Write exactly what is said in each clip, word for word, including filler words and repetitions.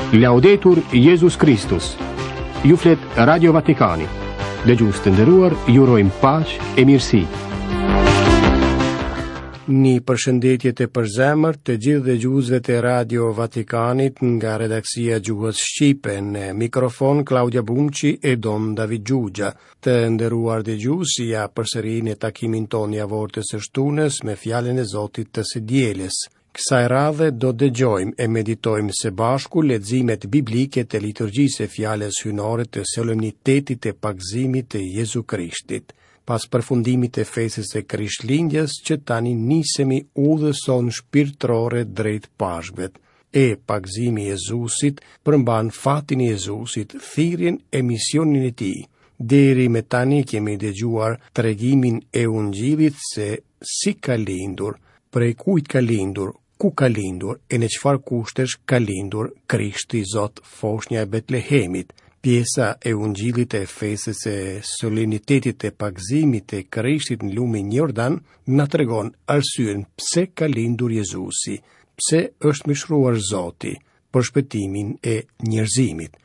Laudetur Jesus Christus. Ju flet Radio Vatikani. Dëgjues të nderuar, ju urojmë paqë e mirësi. Një përshëndetje të përzemërt të gjithë dëgjuesve të Radio Vatikanit nga redaksia Gjuhës Shqipe, në mikrofon Claudia Bumqi e Don David Gjugja. Të nderuar dëgjues, ja përsëri në takimin ton javor të së shtunës me fjalën e Zotit të së dielës. Kësaj radhe do dëgjojmë e meditojmë së bashku leximet biblike të liturgjisë së fjalës hynore të solemnitetit të pagëzimit të Jezu Krishtit. Pas përfundimit të fesës së Krishtlindjes, që tani nisemi udhëson shpirtërore drejt Pashkvet. E pagëzimi i Jezusit përmban fatin e Jezusit, thirrjen e misionin e tij. Deri me tani kemi dëgjuar tregimin e Ungjillit se si ka lindur, prej kujt ka lindur, ku ka lindur e në çfarë kushtesh ka lindur Krishti Zot, foshnja e Betlehemit. Pjesa e Ungjillit e fesës e solenitetit të pagëzimit të Krishtit në lumin Jordan na tregon arsyen pse ka lindur Jezusi, pse është mishruar Zoti për shpëtimin e njerëzimit.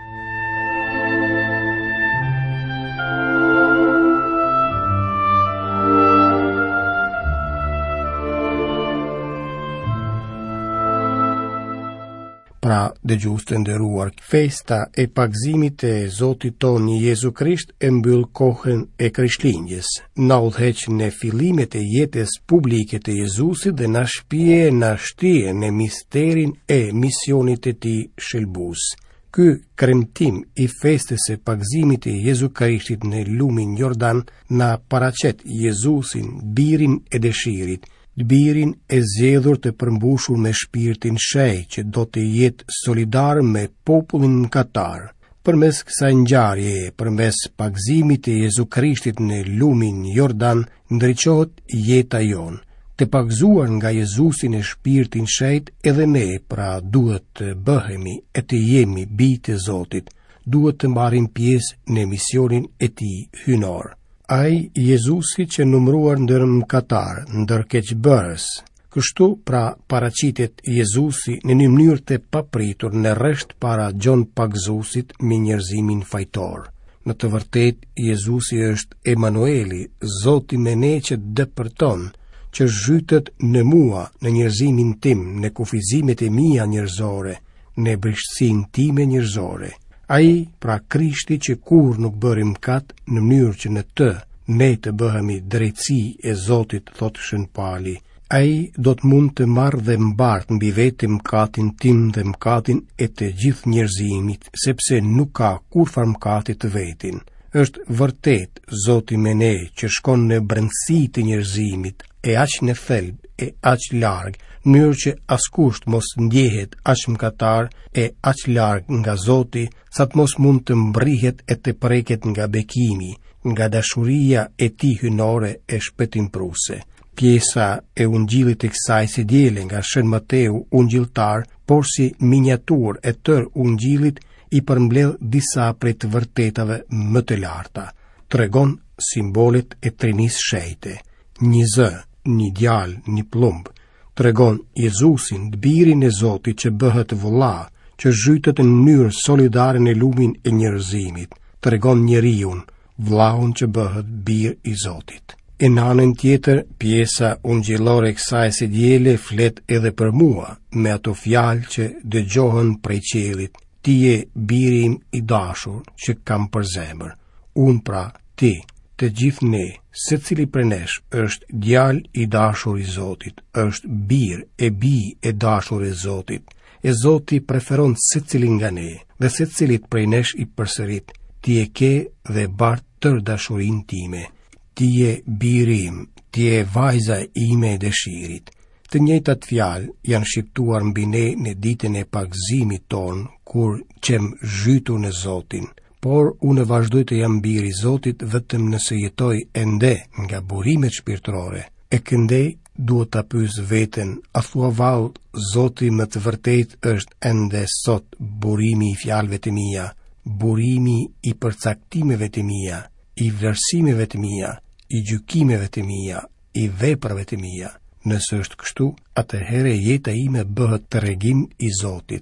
Pra, dëgjues të nderuar, festa e pagëzimit të Zotit tonë Jezu Krisht e mbyll kohën e Krishtlindjes. Na udhëheq në fillimet e jetës publike të Jezusit dhe na shpije na shtije në misterin e misionit të tij shëlbues. Ky kremtim i festës së pagëzimit të Jezu Krishtit në lumin Jordan na paraqet Jezusin, birin e dëshirit, birin e zgjedhur të përmbushur me shpirtin shenjtë që do të jetë solidar me popullin mëkatar. Përmes kësaj ngjarjeje, përmes pagëzimit të Jezu Krishtit në lumin Jordan, ndriçohet jeta jon. Të pagëzuar nga Jezusi në shpirtin shenjtë, edhe ne pra duhet të bëhemi e të jemi bijtë e Zotit, duhet të marrim pjesë në misionin e tij hynor. Ai Jezusi që numruar ndër mëkatar, ndër keqbërës. Kështu pra paraqitet Jezusi në një mënyrë të papritur në rresht para gjon pagëzuesit me njerëzimin fajtor. Në të vërtetë Jezusi është Emanueli, Zoti me ne që dëpërton, që zhytet në mua, në njerëzimin tim, në kufizimet e mia njerëzore, në brishtësinë time njerëzore. Ai, pra Krishti që kur nuk bëri mëkat, në mënyrë që në të ne të bëhemi drejtësi e Zotit, thotë Shën Pali. Ai do të mund të marrë dhe mbart mbi vete mëkatin tim dhe mëkatin e të gjithë njerëzimit, sepse nuk ka kurfar mëkati të vetin. Është vërtet Zoti me ne që shkon në brendësi të njerëzimit, e aq në thelb, e aq larg, në mënyrë që askush mos ndjehet aq mëkatar e aq larg nga Zoti, sa të mos mund të mbrihet e të preket nga bekimi, nga dashuria e tij hynore e shpëtimpruese. Pjesa e Ungjillit të kësaj së diele nga Shën Mateu, ungjilltar, por si minjatur e tër Ungjillit, i përmbledh disa prej të vërtetave më të larta. Tregon simbolet e trinisë shenjte. Një zë, një djalë, një plumb. Tregon Jezusin, birin e Zotit që bëhet vëlla, që zhytet në mënyrë solidare në lumin e njerëzimit. Tregon njeriun, vëllaun që bëhet bir i Zotit. E në anën tjetër, pjesa ungjillore e kësaj së diele flet edhe për mua, me ato fjalë që dëgjohen prej qiellit. Ti je biri im i dashur që kam për zemër. Unë pra, ti, të gjithë ne, secili prej nesh është djalë i dashur i Zotit, është bir e bi e dashur e Zotit. E Zoti preferon secilin nga ne, dhe secilit prej nesh i përsërit. Ti e ke dhe bart tër dashurinë time. Ti je biri im, ti je vajza ime e dëshirit. Të njëjtat fjalë janë shqiptuar mbi ne në ditën e pagëzimit ton, kur qem zhytur në Zotin. Por unë vazhdoj të jam biri i Zotit vetëm nëse jetoj ende nga burimet shpirtërore. E këndej duhet ta pyes veten, a thua vallë Zoti më të vërtet është ende sot burimi i fjalëve të mia, burimi i përcaktimeve të mia, i vlerësimeve të mia, i gjykimeve të mia, i veprave të mia. Nëse është kështu, atëherë jeta ime bëhet tregim i Zotit.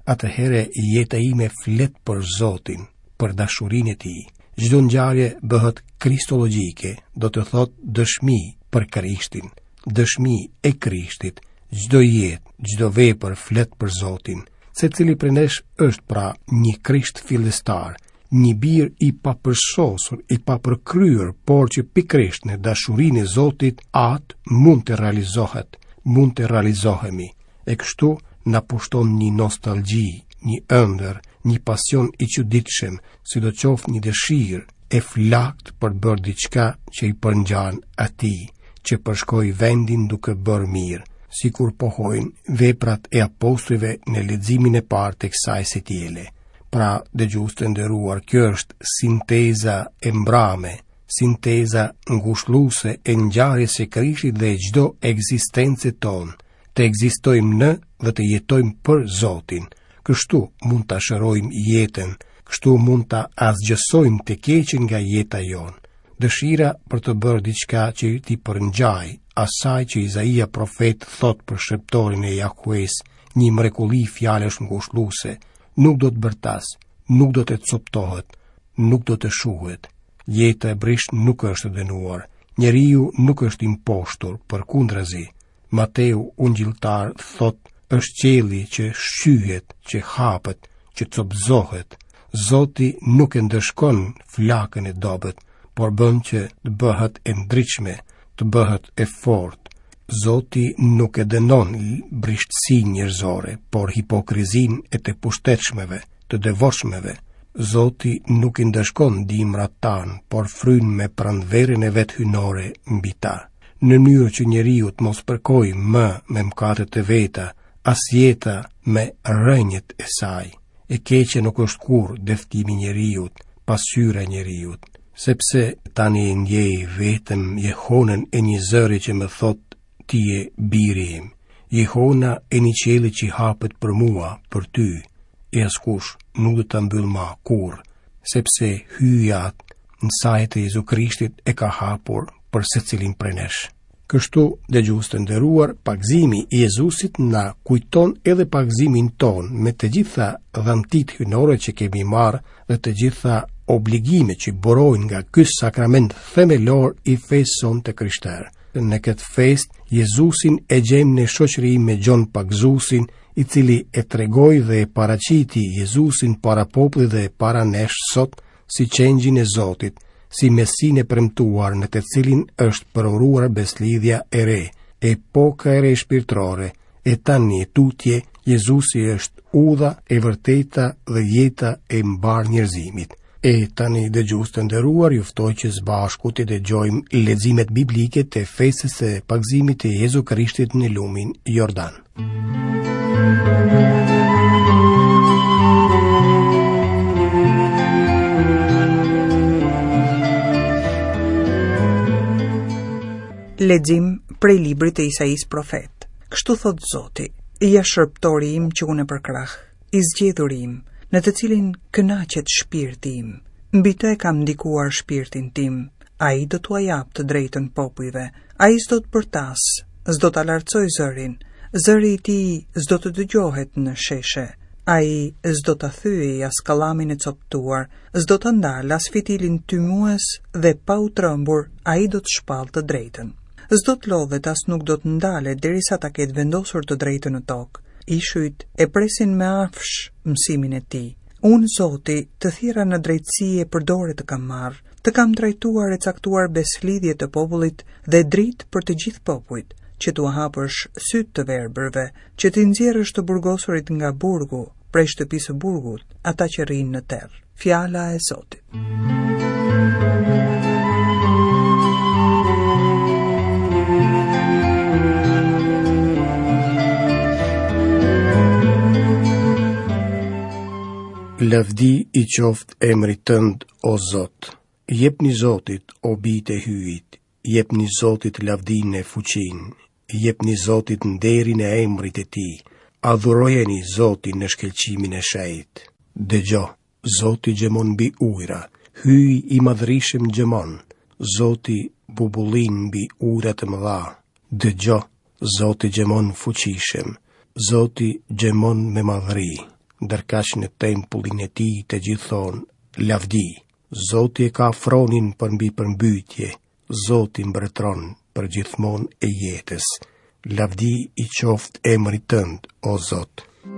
atëhere jeta ime flet për Zotin, për dashurinë e tij. Çdo ngjarje bëhet kristologjike, do të thotë dëshmi për Krishtin, dëshmi e Krishtit. Çdo jetë, çdo vepër flet për Zotin. Secili prej nesh është pra një Krisht fillestar, një bir i papërshosur, i papërkryer, por që pikërisht në dashurinë e Zotit atë mund të realizohet, mund të realizohemi. E kështu na pushton një nostalgji, një ëndër, një pasion i çuditshëm, sidoqoftë një dëshirë e flakt për bërë diçka që i përngjan atij, që përshkoi vendin duke bërë mirë, sikur pohojnë veprat e apostujve në leximin e parë të kësaj setjele. Pra, dëgjues të nderuar, kjo është sinteza e mbrame, sinteza ngushëlluese e ngjarjes së Krishtit dhe çdo ekzistencë tonë. Të ekzistojmë në dhe të jetojmë për Zotin. Kështu mund ta shërojmë jetën, kështu mund ta asgjësojmë të keqen nga jeta jonë. Dëshira për të bërë diçka që t'i përngjaj asaj që Izaia profet thot për shërptorin e Jahues, një mrekulli fjalësh ngushëlluese, nuk do të bërtas, nuk do të coptohet, nuk do të shuhet. Jeta e brisht nuk është dënuar, njeriu nuk është imposhtur, përkundrazi. Mateu ungjilltar thot, është qielli që shqyhet, që hapet, që copëzohet. Zoti nuk e ndëshkon flakën e dobët, por bën që të bëhet e ndriçme, të bëhet e fortë. Zoti nuk e dënon brishtësi njerëzore, por hipokrizin e të pushtetshmeve, të devotshmeve. Zoti nuk i ndëshkon dimrat tanë, por fryn me pranverën e vet hynore mbi ta, në mënyrë që njeriu të mos përkojë më me mëkatet e veta, as jeta me rrënjët e saj. E keqja nuk është kurrë deftimi i njeriu, pasqyra e njeriu, sepse tani e ndjej vetëm jehonën e një zëri që më thot ti je biri im, jehona e një qielli që hapet për mua, për ty, e askush nuk do ta mbyll më kurrë, sepse hyja në sajt e Jezu Krishtit e ka hapur për secilin prej nesh. Kështu, dëgjues të nderuar, pagëzimi i Jezusit na kujton edhe pagëzimin ton me të gjitha dhëntit hynore që kemi marrë dhe të gjitha obligimet që burojnë nga ky sakrament themelor i fesë son të krishterë. Në këtë fest, Jezusin e gjejmë në shoqëri me Gjon Pagëzuesin, i cili e tregoi dhe e paraqiti Jezusin para popullit dhe para nesh sot si qengjin e Zotit, si Mesin e premtuar në të cilin është përuruar beslidhja e re, epoka e re shpirtërore, e tani e tutje Jezusi është udha e vërteta dhe jeta e mbar njerëzimit. E tani dëgjues të nderuar, ju ftoj që së bashku të dëgjojmë leximet biblike të festës së pagëzimit të Jezu Krishtit në lumin Jordan. Lexim prej librit të Isais profet. Kështu thot Zoti: ja shërptori im që unë përkrah, i zgjedhuri im, në të cilin kënaqet shpirti im. Mbi të e kam ndikuar shpirtin tim. Ai do t'ua jap të drejtën popujve. Ai s'do të bërtas, s'do ta lartësoj zërin. Zëri i tij s'do të dëgjohet në sheshe. Ai s'do ta thyej as kallamin e coptuar, s'do të ndal as fitilin tymues dhe pa u trembur, ai do të shpall të drejtën. S'do të lodhet as nuk do të ndalet derisa ta ketë vendosur të drejtën në tokë. Ishujt e presin me afsh mësimin e tij. Unë, Zoti, të thira në drejtësi e përdore të kam marrë, të kam drejtuar e caktuar beslidhje të popullit dhe dritë për të gjithë popujt, që t'u hapësh sytë të verbërve, që t'i nxjerrësh të burgosurit nga burgu, prej shtëpisë burgut, ata që rrinë në terr. Fjala e Zotit. Lavdi i qoftë emrit tënd, o Zot. Jepni Zotit, o bijtë e hyjit, jepni Zotit lavdinë e fuqinë, jepni Zotit nderin e emrit e tij, adhurojeni Zotin në shkëlqimin e shejt. Dëgjo, Zoti gjemon mbi ujra, hyj i madhrishëm gjemon, Zoti bubullin mbi ujra të mëdha. Dëgjo, Zoti gjemon fuqishëm, Zoti gjemon me madhri. ndërkaq në tempullin e tij të gjithë thonë, lavdi. Zoti e ka afronin për mbi përmbytje, Zoti mbretëron për gjithmonë e jetës. Lavdi i qoftë emrit tënd, o Zot.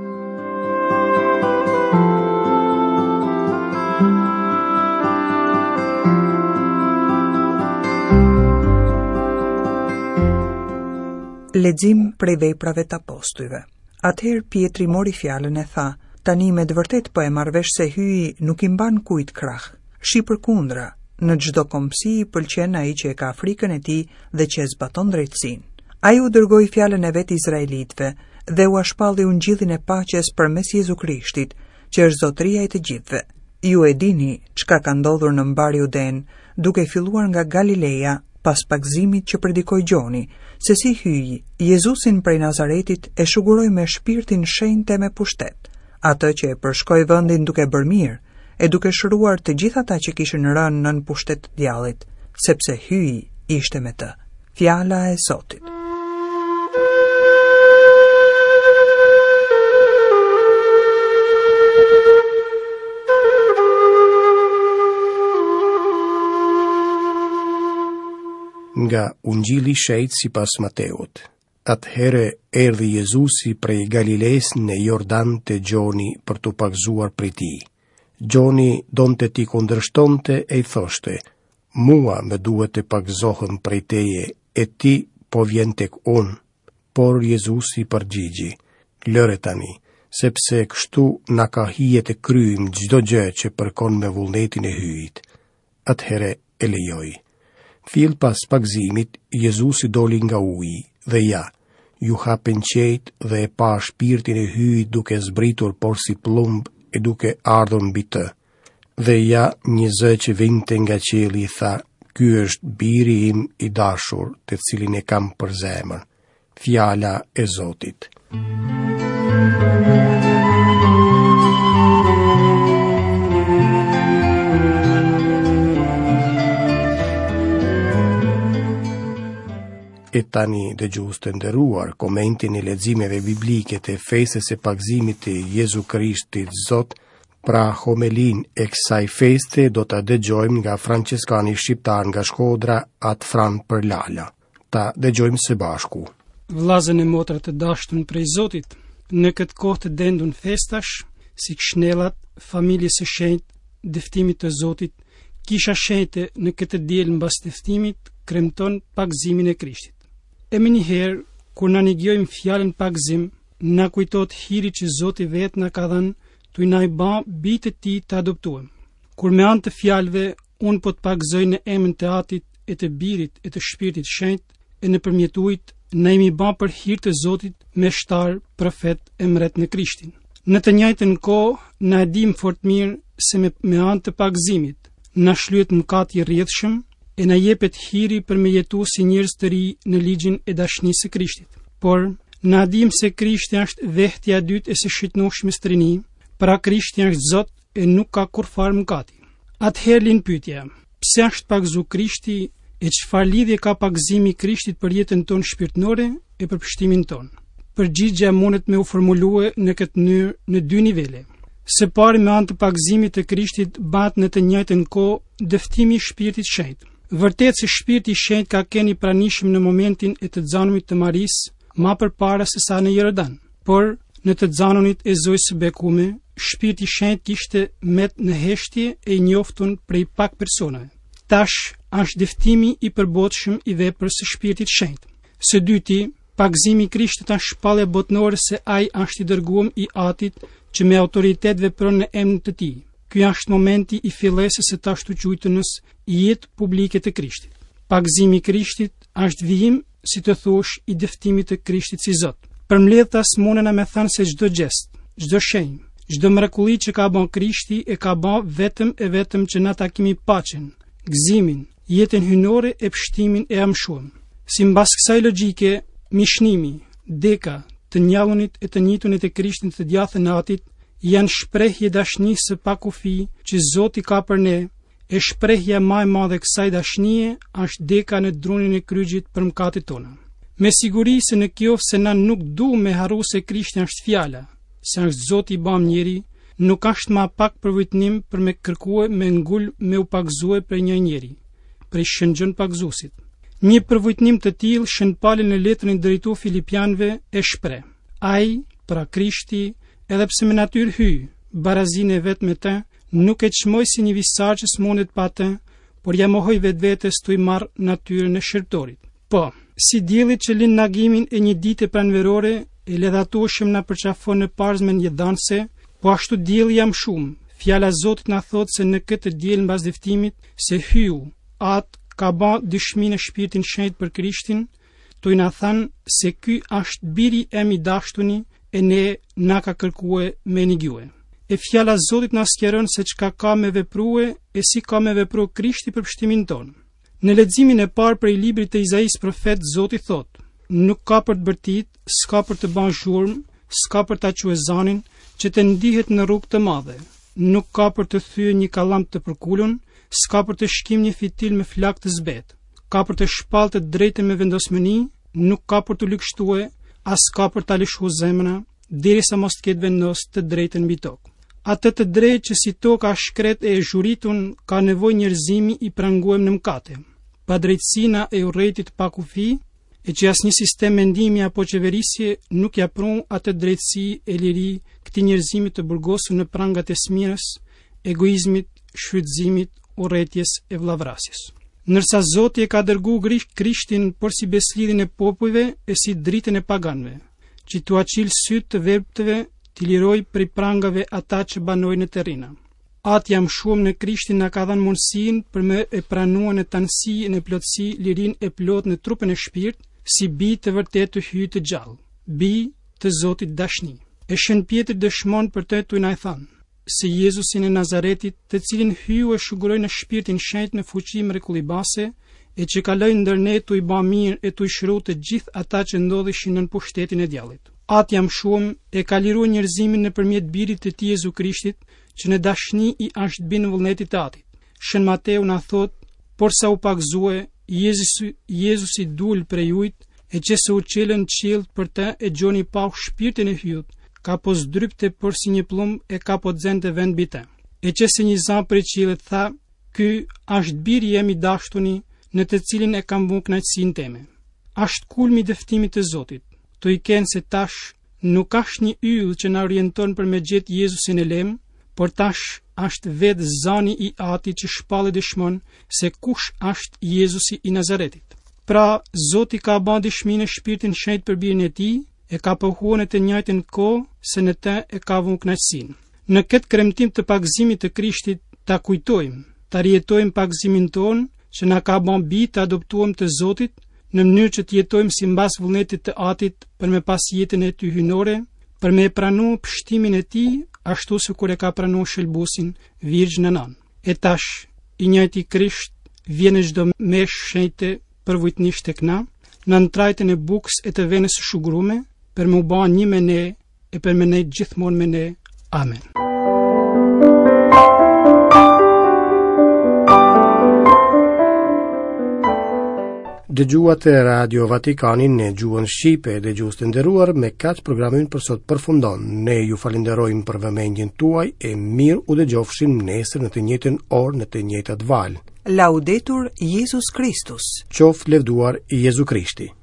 Lexim prej Veprave të Apostujve. Atëherë Pietri mori fjalën e tha, tani me të vërtet po e marr vesh se hyi nuk i mban kujt krah. Shi përkundra, në çdo kombësi i pëlqen ai që e ka frikën e tij dhe që e zbaton drejtësinë. Ai u dërgoi fjalën e vet izraelitëve dhe u shpalli ungjillin e paqes përmes Jezu Krishtit, që është zotëria e të gjithëve. Ju e dini çka ka ndodhur në mbar Juden, duke filluar nga Galileja, pas pagëzimit që predikoi Gjoni, se si hyi Jezusin prej Nazaretit e shuguroi me shpirtin shenjtë me pushtet, atë që e përshkoi vendin duke bërë mirë, e duke shëruar të gjithë ata që kishin rënë nën pushtet të djallit, sepse hyi ishte me të. Fjala e Zotit. Nga Ungjilli i Shejt sipas Mateut. Atëherë erdhi Jezusi prej Galiles në Jordan te Gjoni për t'u pagzuar prej tij. Gjoni donte t'i kundërshtonte e i thoshte, mua më duhet të pagzohem prej teje, e ti po vjen tek unë. Por Jezusi përgjigji, lëre tani, sepse kështu na ka hije të kryejm çdo gjë që përkon me vullnetin e hyjit. Atëherë e lejoi. Fill pas pagëzimit, Jezusi doli nga uji, dhe ja, ju hapen qejt dhe e pa shpirtin e hyjit duke zbritur por si plumb e duke ardhur mbi të. Dhe ja, një zë që vinte nga qielli tha, ky është biri im i dashur, të cilin e kam për zemër. Fjala e Zotit. E tani dëgjues të nderuar, komentin e leximeve biblike të festës së pagëzimit të Jezu Krishtit Zot, pra homelin e kësaj feste do ta dëgjojmë nga franciskani shqiptar nga Shkodra, atë Fran Përlala. Ta dëgjojmë së bashku. Vllazën e motrat të dashtun prej Zotit, në këtë kohë të dendur festash, si kshnellat, familjes së shenjtë, dëftimit të Zotit, kisha shenjtë në këtë diell mbas dëftimit kremton pagëzimin e Krishtit. E më njëherë, kur na negjojmë fjalën pagëzim, na kujtohet hiri që Zoti vetë na ka dhënë, tu na i bë bijtë e tij të adoptuem. Kur me anë të fjalëve, unë po të pagëzoj në emrin të Atit e të Birit e të Shpirtit Shenjtë, e nëpërmjet ujit, na imi bë për hir të Zotit me shtar, profet e mbret në Krishtin. Në të njëjtën kohë, na e dim fort mirë se me, me anë të pagëzimit, na shlyhet mëkati i rrjedhshëm, e na jepet hiri për me jetu si njerëz të ri në ligjin e dashurisë së Krishtit. Por, na dim se Krishti është vehtja e dytë e së shitnueshme së Trinë, pra Krishti është Zot e nuk ka kurfar mëkati. Atëherë lind pyetja, pse është pagëzu Krishti e çfarë lidhje ka pagëzimi i Krishtit për jetën tonë shpirtërore e për pështimin tonë? Përgjigjja mundet me u formulue në këtë mënyrë në dy nivele. Së pari, me anë të pagëzimit të Krishtit bëhet në të njëjtën kohë dëftimi i Shpirtit Shenjtë. Vërtet se Shpirti i Shenjtë ka qenë i pranishëm në momentin e të xhanumit të Marisë, më përpara se sa në Jordan. Por në të xhanumit e Zojës së bekume, Shpirti i Shenjtë kishte met në heshtje e i njoftur prej pak personave. Tash është dëftimi i përbotshëm i veprës së Shpirtit Shenjtë. Së dyti, pagëzimi i Krishtit është shpallje botnore se ai është i dërguar i Atit që me autoritet vepron në emrin të tij. Ky është momenti i fillesës së të ashtu quajtës jetë publike të Krishtit. Pagëzimi i Krishtit është vijim, si të thush, i dëftimit të Krishtit si Zot. Përmbledhtas munena me thënë se çdo gest, çdo shenjë, çdo mrekulli që ka bën Krishti e ka bën vetëm e vetëm që na ta kemi paqen, gëzimin, jetën hynore e pështimin e amshuar. Sipas kësaj logjike, mishnimi, deka, të njallunit e të njëjtunit e Krishtit të djathtë në Atit janë shprehje dashurisë së pakufi që Zoti ka për ne, e shprehja më e madhe e kësaj dashurie është deka në drunin e kryqit për mëkatet tona. Me siguri se në kjo se na nuk du me harru se Krishti është fjala, se është Zoti i bam njeri, nuk është ma pak përvojtnim për me kërkue me ngull me u pagzue për një njeri, për i shëngjën pagzusit. Një përvojtnim të tillë shënpalin në letrën e drejtu Filipianëve e shpreh: ai, pra Krishti, edhe pse me natyrë hy, barazin e vet me të, nuk e çmoi si një visar që s'mundet pa të, por ja mohoi vetvetes tu i marr natyrën e shërptorit. Po, si dielli që lind nagimin e një dite pranverore, e ledhatueshëm na përqafon në parzmen një dhanse, po ashtu dielli jam shumë. Fjala e Zotit na thot se në këtë diell mbas diftimit se hyu, atë ka ba dëshmi në shpirtin shenjt për Krishtin, tu i na than se ky është biri em i dashtuni e ne na ka kërkue me një gjue. E fjala e Zotit na sqaron se çka ka me veprue e si ka me vepru Krishti për pështimin tonë. Në leximin e parë prej librit të Izais profet, Zoti thot: nuk ka për të bërtit, s'ka për të ban zhurmë, s'ka për ta quë zanin, që të ndihet në rrugë të madhe, nuk ka për të thyer një kallam të përkulun, s'ka për të shkim një fitil me flak të zbet, ka për të shpall të drejtën me vendosmëni, nuk ka për të lykështue, as ka për ta lëshu zemra, derisa mos të ketë vendos të drejtën mbi tokë. Atë të drejtë që si toka shkret e zhuritun, ka nevojë njerëzimi i pranguem në mkate. Pa drejtësina e urrëtit pa kufi, e që asnjë sistem mendimi apo qeverisje nuk ja pron atë drejtësi e liri këtij njerëzimi të burgosur në prangat e smirës, egoizmit, shfrytëzimit, urrëties e vllavrasjes. Ndërsa Zoti e ka dërguar Krishtin por si beslidhin e popujve e si dritën e paganëve, që t'u aqil sytë të verbtëve, t'i liroj prej prangave ata që banojnë në terrina. Atë jam shumë në Krishtin na ka dhënë mundësinë për me e pranuar në tanësi e në plotësi lirin e plot në trupin e shpirt, si bi të vërtet të hyjë të gjallë, bi të Zotit dashni. E Shën Pjetër dëshmon për të tu i na thënë se Jezusin e Nazaretit, të cilin hyu e shuguroi në shpirtin shenjt në fuqi mrekullibase, e që kaloi ndër ne tu i bë mirë e tu i shëru të gjithë ata që ndodhishin nën pushtetin e djallit. Atë jam shumë e ka liruar njerëzimin nëpërmjet birit të tij Jezu Krishtit, që në dashni i është binë vullnetit të atit. Shën Mateu na thot: por sa u pagzue, Jezusi, Jezusi dul prej ujit, e që se u qelën qiell për të e gjoni pau shpirtin e hyut, ka po zdrypte por si një plumb e ka po dzente vend mbi të. E që se një zan prej qiellit tha: ky është biri im i dashtuni, në të cilin e kam vënë kënaqësinë teme. Është kulmi i dëftimit të Zotit. Tu i ken se tash nuk është një yll që na orienton për me gjetë Jezusin e lem, por tash është vetë zani i ati që shpallë dëshmon se kush është Jezusi i Nazaretit. Pra, Zoti ka bën dëshmi në shpirtin shenjt për birin e tij, e ka pohuar në të njëjtën kohë se në të e ka vënë kënaqësinë. Në këtë kremtim të pagëzimit të Krishtit ta kujtojmë, ta rijetojmë pagëzimin ton që na ka bën bi të adoptuam të Zotit, në mënyrë që të jetojmë si mbas vullnetit të atit për me pas jetën e tij hynore, për me pranu pështimin e tij, ashtu si kur e ka pranu shëlbusin Virgjën e Nën. E tash, i njëjti Krisht vjen në çdo mesh shenjtë përvojtnisht tek na, në trajtën e bukës e të venës së shugurume, për me u bë një me ne e për me ne gjithmonë me ne. Amen. Dëgjuat e Radio Vatikanin në gjuhën Shqipe dhe gjuhës të nderuar, me kaq programin për sot përfundon. Ne ju falenderojmë për vëmendjen tuaj e mirë u dëgjofshim nesër në të njëjtën orë në të njëjtat valë. Laudetur Jesus Christus. Qoftë lëvduar Jezu Krishti.